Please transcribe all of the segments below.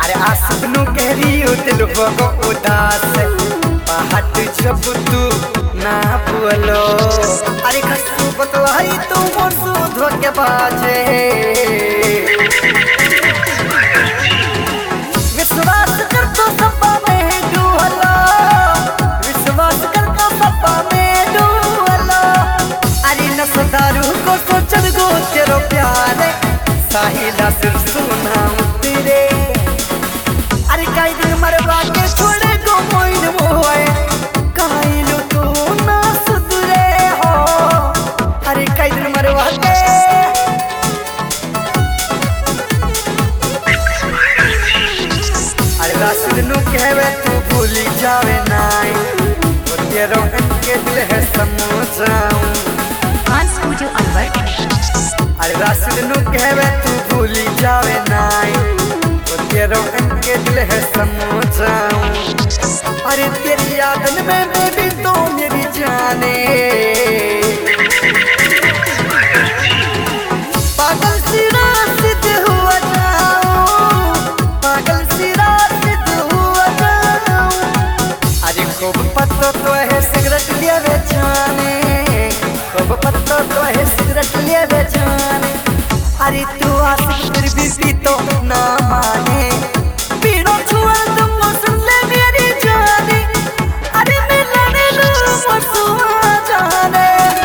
अरे आसुनु कहरी दिल हो उदास पहाड़ जब तू ना बोलो अरे खसू बतलाई तू मोसू धोके बाजे विश्वास कर तो सपा में डूबलो विश्वास कर तो सपा में डूबलो अरे नसदारू को सोचल गो तेरो प्यार साहिला सिर्फ सुना तेरे अरे काई दिन मरवा के छोड़े गो मोइन मोए काइलो तो ना सुधरे हो अरे काई दिन मरवा के अरे राशिद नु कहवे तू भूली जावे नाई वो तेरो इनके दिल है समझाऊं स्टूडियो अनवर अरे राशिद नु कहवे तू भूली जावे नाई तेरो इनके दिल है समझाऊं अरे तेरी यादन में बेबी तो मेरी जाने पागल सी राशिद हुआ जाऊं पागल सी राशिद हुआ जाऊं अरे खूब पत्तो तो है सिगरेट लिया वे जाने खूब पत्तो तो है सिगरेट लिया वे जाने अरे तू आशिक फिर भी तो ना माने पीड़ो छुआ तुम सुन ले मेरी जानी अरे मिलने लो मसुआ जाने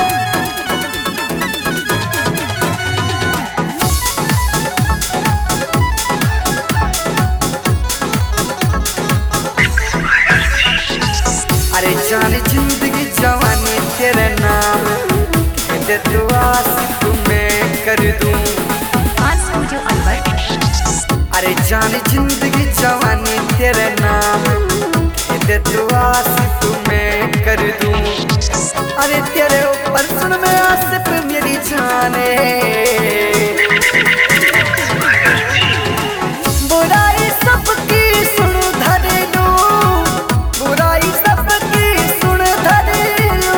अरे जाने जिंदगी जवानी तेरे नाम कहते तू आशिक तुम्हें कर दूं स्टूडियो अनवर अरे जाने जिंदगी जवानी तेरे नाम कहते तू आशिक तुम्हें कर दूं अरे तेरे ऊपर सुन मैं आसिफ मेरी जाने बुराई सबकी सुन धरे लूं बुराई सबकी सुन धरे लूं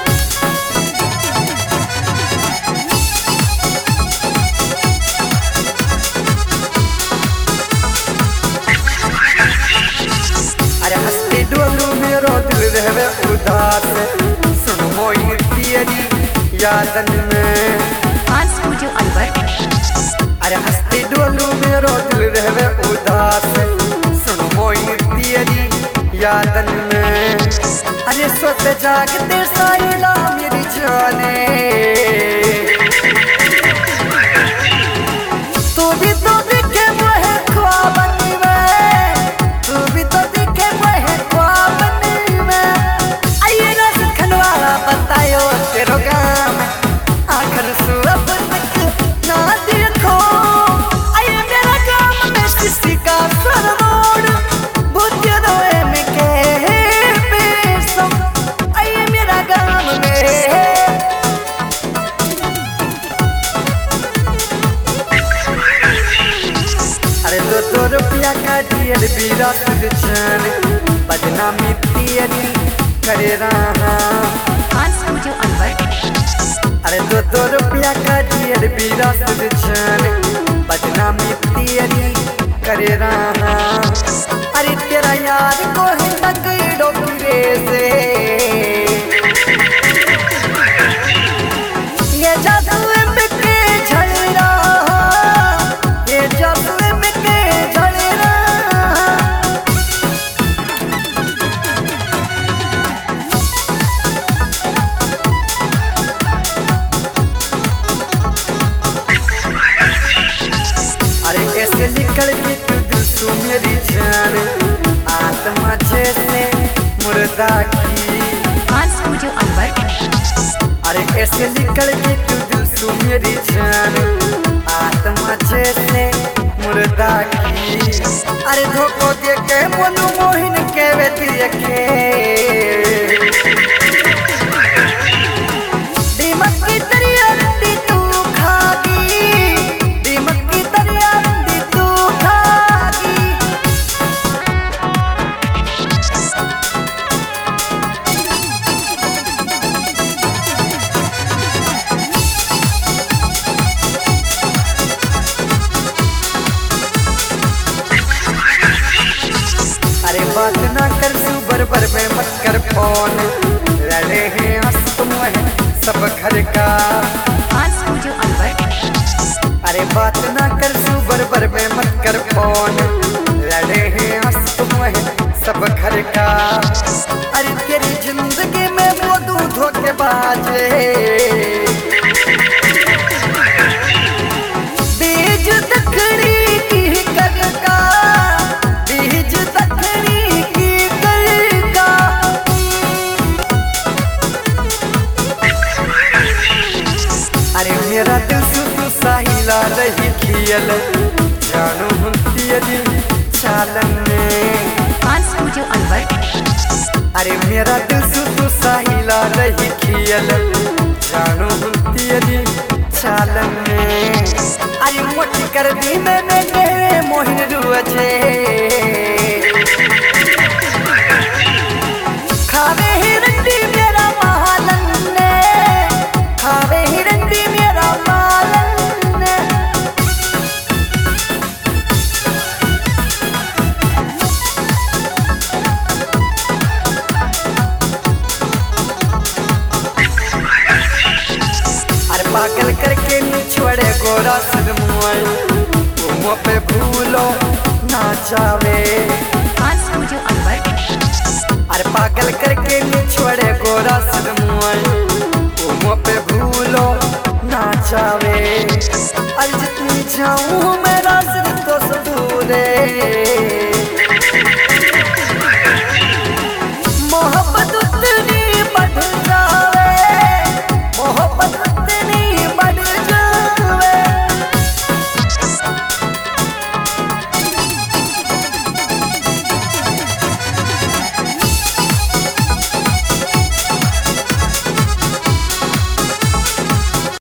अरे हंसते डोलू मेरो दिल रहवे उदास सुन मोई तेरी यादन में स्टूडियो अनवर अरे हंसते डोलू मेरो दिल रहवे उदास सुन मोई तेरी यादन में अरे सोच जागते साइला मेरी जाने तू भी दिखे वह ख्वाबन में तू भी तो दिखे वह ख्वाबन में आइए रस खनवाला बतायो तेरो गाम आखिर सु अब तक ना देखो आइए मेरा गाम में किसी का सरवोड़ बुद्ध दोए में के बेसम आइए मेरा गाम में अरे दो रुपया का डियर बीरा तुझ जान बदनामी तेरी करे रहा स्टूडियो अनवर अरे दो रुपया का डियर बीरा तुझ जान बदनामी तेरी करे रहा अरे तेरा यार को है तकड़ो पूरे से ये जादू में के झल रहा ये जादू में के झल रहा अरे कैसे निकल के तू दिल से मेरी जान आत्मा जैसे मुर्दा की स्टूडियो अनवर अरे कैसे निकल के तू दिल से मेरी जान आत्मा जैसे मुर्दा की अरे धोखो दे के बोलू मोहिन के बेटी के दीमक की तरिया रंडी तू खागी दीमक की तरिया रंडी तू खागी बात ना कर सुबर बर में मत कर फोन, लड़े हैं हंस तुम है सब घर का। खान स्टूडियो अंबर। अरे बात ना कर सुबर बर में मत कर फोन, लड़े हैं हंस तुम है सब घर का। अरे तेरी जिंदगी में वो दू धोखेबाज बीज दखनी की करका, बीज दखनी की करका। अरे मेरा दिल सुसु साहिला रही खियल, जानू हुंती यदि चालन में। खान स्टूडियो अंबर। अरे मेरा दिल सुसु साहिला रही खियल, जानू हुंती यदि चालन में। अरे मोटी कर दी मैंने गहरे मोहिन रुअजे, खावे ही रंडी मेरा मालन ने, खावे ही रंडी मेरा मालन ने। अरे पागल करके छोड़े गोरा सदमुआई, मुँह पे भूलो ना जावे। खान स्टूडियो अंबर। अरे पागल करके छोड़े गोरा सदमुआई, मुँह पे भूलो ना जावे। अरे जितनी जाऊँ मैं